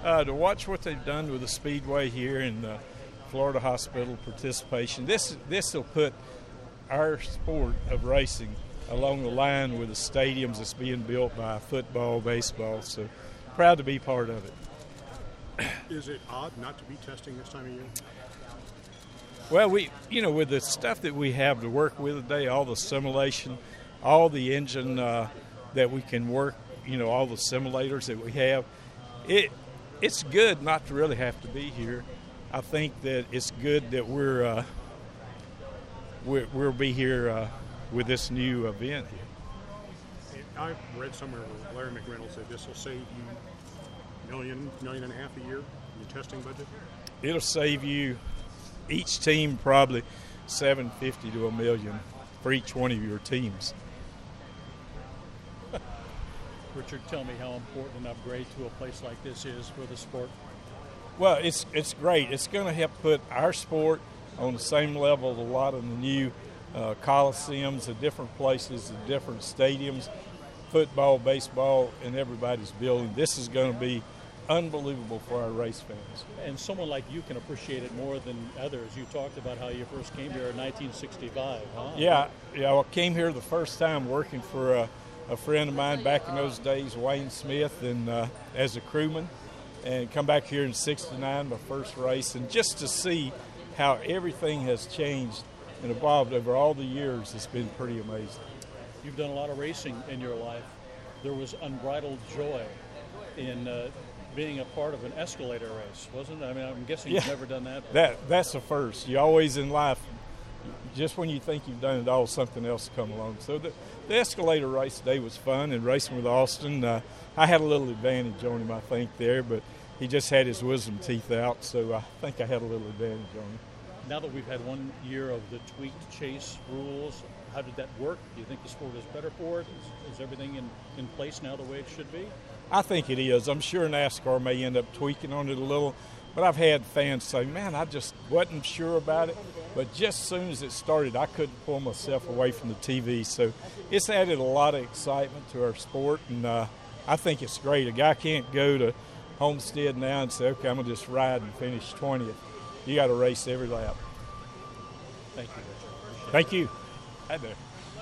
To watch what they've done with the Speedway here and the Florida Hospital participation, this will put our sport of racing along the line with the stadiums that's being built by football, baseball. So proud to be part of it. Is it odd not to be testing this time of year? Well, with the stuff that we have to work with today, all the simulation, all the engine that we can work, all the simulators that we have, it's good not to really have to be here. I think that it's good that we'll be here with this new event here. I read somewhere where Larry McReynolds said this will save you $1.5 million a year in your testing budget. It'll save you, each team, probably $750,000 to $1 million for each one of your teams. Richard, tell me how important an upgrade to a place like this is for the sport. Well, it's great. It's going to help put our sport on the same level as a lot of the new coliseums, the different places, the different stadiums, football, baseball, and everybody's building. This is going to be unbelievable for our race fans. And someone like you can appreciate it more than others. You talked about how you first came here in 1965, huh? Yeah, I came here the first time working for a friend of mine back in those days, Wayne Smith, and as a crewman, and come back here in '69, my first race, and just to see how everything has changed and evolved over all the years, it's been pretty amazing. You've done a lot of racing in your life. There was unbridled joy in being a part of an escalator race, wasn't it? I mean, I'm guessing you've never done that before. That's the first. You always in life, just when you think you've done it all, something else will come along. So the escalator race today was fun, and racing with Austin, I had a little advantage on him, I think, there, but he just had his wisdom teeth out, so I think I had a little advantage on him. Now that we've had 1 year of the tweaked chase rules, how did that work? Do you think the sport is better for it? Is everything in place now the way it should be? I think it is. I'm sure NASCAR may end up tweaking on it a little, but I've had fans say, man, I just wasn't sure about it. But just as soon as it started, I couldn't pull myself away from the TV. So it's added a lot of excitement to our sport, and I think it's great. A guy can't go to Homestead now and say, okay, I'm going to just ride and finish 20th. You got to race every lap. Thank you, Richard. Thank you. Hi there.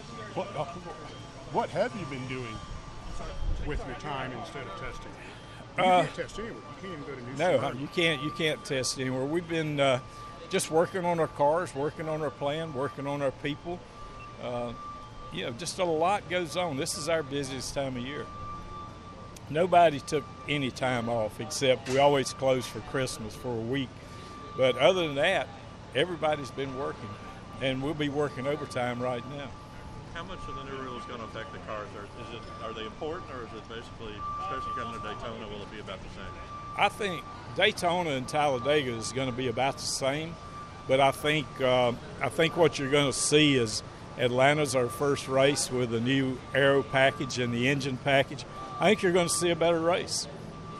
What have you been doing with your time instead of testing? You can't test anywhere. You can't even go to New No, you can't test anywhere. We've been just working on our cars, working on our plan, working on our people. Just a lot goes on. This is our busiest time of year. Nobody took any time off except we always close for Christmas for a week. But other than that, everybody's been working, and we'll be working overtime right now. How much of the new rule is going to affect the cars? Are they important, or is it basically, especially coming to Daytona, will it be about the same? I think Daytona and Talladega is going to be about the same, but I think what you're going to see is Atlanta's our first race with the new aero package and the engine package. I think you're going to see a better race.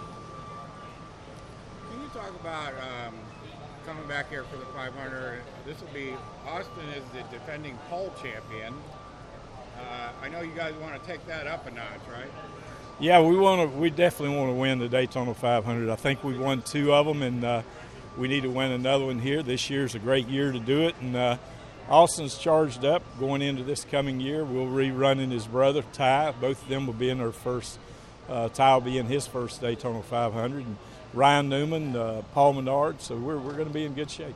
Can you talk about coming back here for the 500? This will be, Austin is the defending pole champion. I know you guys want to take that up a notch, right? Yeah, we definitely want to win the Daytona 500. I think we've won 2 of them, and we need to win another one here. This year's a great year to do it, and Austin's charged up going into this coming year. We'll rerun in his brother, Ty. Both of them will be in their first, Ty will be in his first Daytona 500, and Ryan Newman, Paul Menard, so we're going to be in good shape.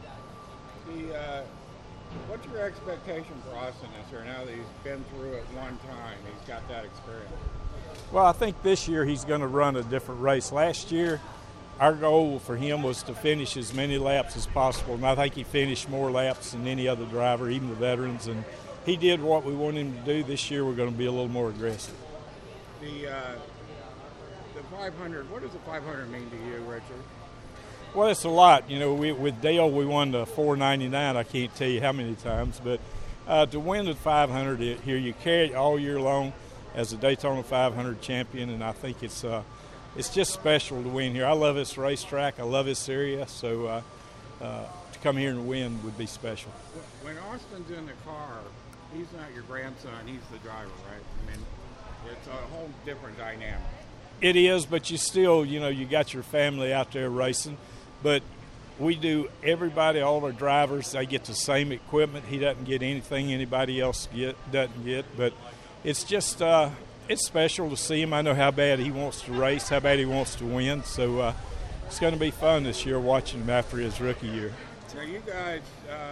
What's your expectation for Austin this year, now that he's been through it one time? He's got that experience. Well, I think this year he's going to run a different race. Last year, our goal for him was to finish as many laps as possible, and I think he finished more laps than any other driver, even the veterans, and he did what we wanted him to do. This year we're going to be a little more aggressive. The 500, what does the 500 mean to you, Richard? Well, it's a lot. With Dale, we won the 499. I can't tell you how many times, but to win the 500 here, you carry it all year long as a Daytona 500 champion, and I think it's just special to win here. I love this racetrack. I love this area, so to come here and win would be special. When Austin's in the car, he's not your grandson. He's the driver, right? I mean, it's a whole different dynamic. It is, but you still, you got your family out there racing. But we do, everybody, all our drivers, they get the same equipment. He doesn't get anything anybody else doesn't get. But it's just, it's special to see him. I know how bad he wants to race, how bad he wants to win. So it's going to be fun this year watching him after his rookie year. Now you guys,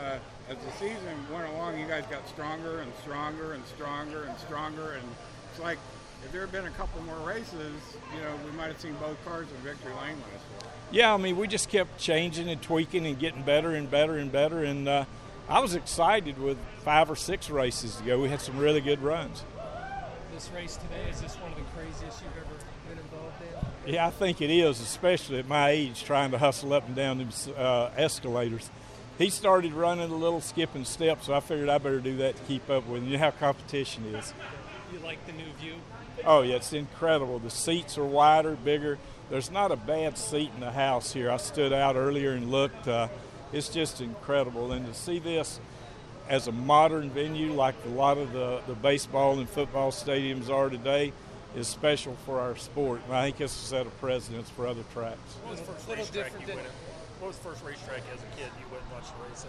as the season went along, you guys got stronger and stronger and stronger and stronger. And it's like, if there had been a couple more races, we might have seen both cars in victory lane last year. Yeah, I mean, we just kept changing and tweaking and getting better and better and better. And I was excited with 5 or 6 races to go. We had some really good runs. This race today, is this one of the craziest you've ever been involved in? Yeah, I think it is, especially at my age, trying to hustle up and down these escalators. He started running a little skipping steps, so I figured I better do that to keep up with him. You know how competition is. You like the new view? Oh, yeah, it's incredible. The seats are wider, bigger. There's not a bad seat in the house here. I stood out earlier and looked. It's just incredible. And to see this as a modern venue like a lot of the baseball and football stadiums are today is special for our sport. And I think it's a set of precedents for other tracks. What was the first racetrack you went? What was the first racetrack as a kid you went and watched the race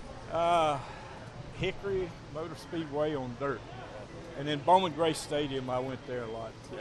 at? Hickory Motor Speedway on dirt. And then Bowman Gray Stadium, I went there a lot. Yeah.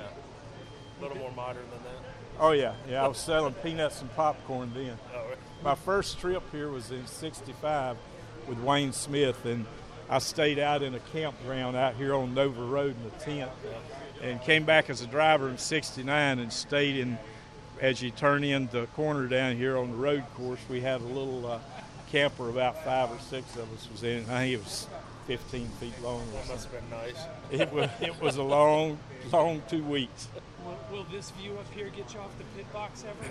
A little more modern than that. Oh, yeah. I was selling peanuts and popcorn then. Oh, right. My first trip here was in '65 with Wayne Smith, and I stayed out in a campground out here on Nova Road in a tent, and came back as a driver in '69 and stayed in. As you turn in the corner down here on the road course, we had a little camper, about 5 or 6 of us was in it. I think it was 15 feet long. That must have been nice. It was a long 2 weeks. Will this view up here get you off the pit box ever?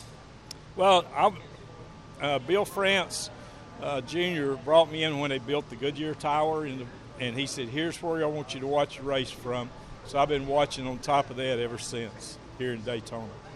Well, Bill France Jr. brought me in when they built the Goodyear Tower, and he said, here's where I want you to watch the race from. So I've been watching on top of that ever since here in Daytona.